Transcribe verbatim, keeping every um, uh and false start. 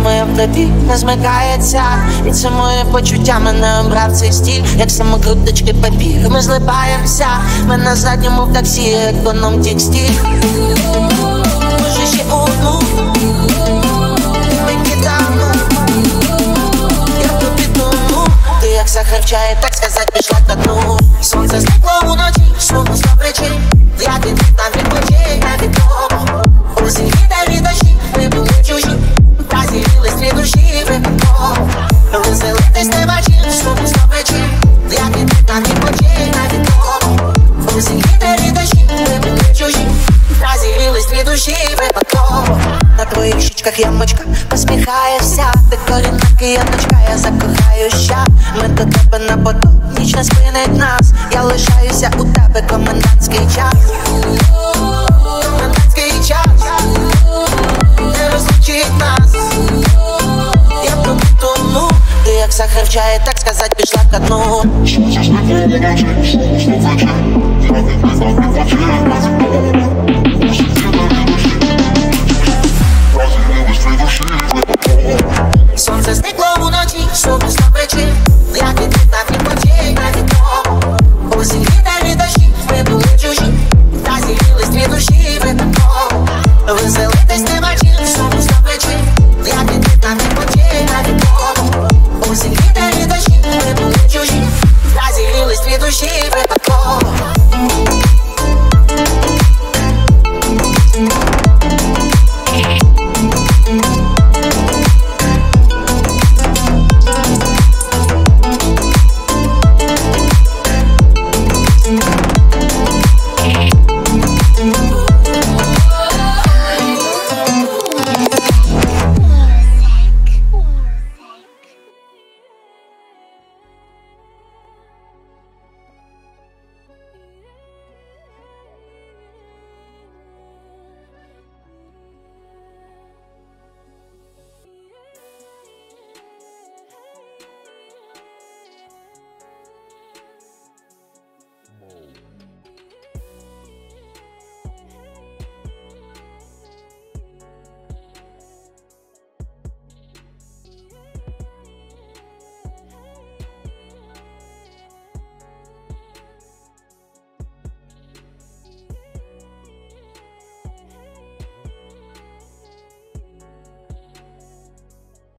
моє в тобі не змикається. І це моє почуття, мене обрав цей стіль, як самокруточки папір. Ми злипаємося, ми на задньому в таксі, економ текстиль. Може ще одну, ми кидаємо. Я тобі тону, ти як сахар в чаї, так сказать, пішла ко дну. Сонце зникло уночі, сумно сто причин. Я від там відпочинь, невідомо. Осінь іде від дощі, ми були чужі. Розділились дві душі випадково. Розселитись нема чим, сумно сто причин. Я від там відпочинь, невідомо. Осінь іде від дощі, ми були чужі. Розділились дві душі випадково. На твоїх щічках ямочка, посміхаєшся. Ти корінка яночка, я закохаюся. Ми до тебе на поток, ніч не спинить нас. Я лишаюся у тебе, комендантський час. Комендантський час не розлучить нас. Я тобі тону, ти як сахар в чаї, так сказать, пішла ко дну. Сонце зникло уночі, сумно сто причин. Я від там відпочинь, невідомо.